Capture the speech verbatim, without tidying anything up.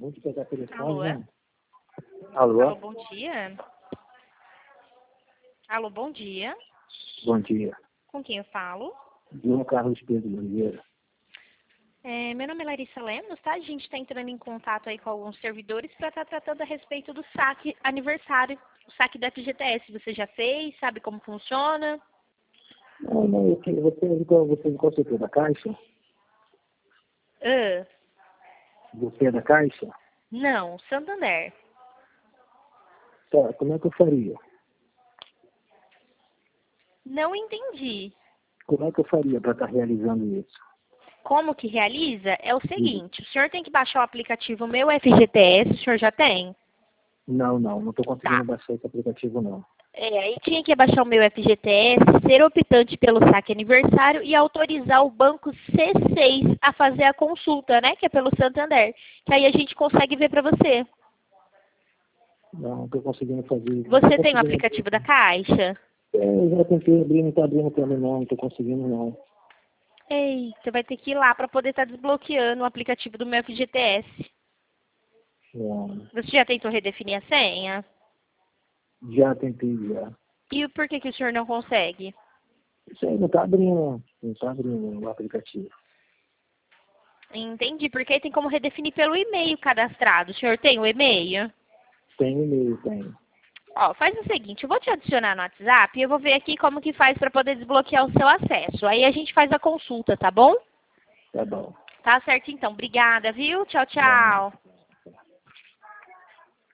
Vou te pegar telefone, Alô? né? Alô? Alô, bom dia. Alô, bom dia. Bom dia. Com quem eu falo? João Carlos Pedro Oliveira. É, meu nome é Larissa Lemos, tá? A gente está entrando em contato aí com alguns servidores para estar tratando a respeito do saque aniversário, o saque da F G T S. Você já fez? Sabe como funciona? Não, não, eu queria, você, você de qual setor? Da Caixa? Ah, Você é da Caixa? não, Santander. Tá, como é que eu faria? Não entendi. Como é que eu faria para estar realizando isso? Como que realiza? É o seguinte, o senhor tem que baixar o aplicativo Meu F G T S, o senhor já tem? Não, não, não estou conseguindo Tá. baixar esse aplicativo, não. É, aí tinha que baixar o Meu F G T S, ser optante pelo saque aniversário e autorizar o banco C seis a fazer a consulta, né? Que é pelo Santander. Que aí a gente consegue ver para você. Não, não estou conseguindo fazer. Não tô Você tem o conseguindo aplicativo da abrir. Caixa? É, eu já tentei abrir, não está abrindo para mim, não. Não estou conseguindo, não. Ei, você vai ter que ir lá para poder estar desbloqueando o aplicativo do Meu F G T S. Não. Você já tentou redefinir a senha? Já tentei, já. E por que que o senhor não consegue? Isso aí não está abrindo, não está abrindo o aplicativo. Entendi, porque aí tem como redefinir pelo e-mail cadastrado. O senhor tem o e-mail? Tem e-mail, tem. Ó, faz o seguinte, eu vou te adicionar no WhatsApp e eu vou ver aqui como que faz para poder desbloquear o seu acesso. Aí a gente faz a consulta, tá bom? Tá bom. Tá certo então. Obrigada, viu? Tchau, Tá. tchau.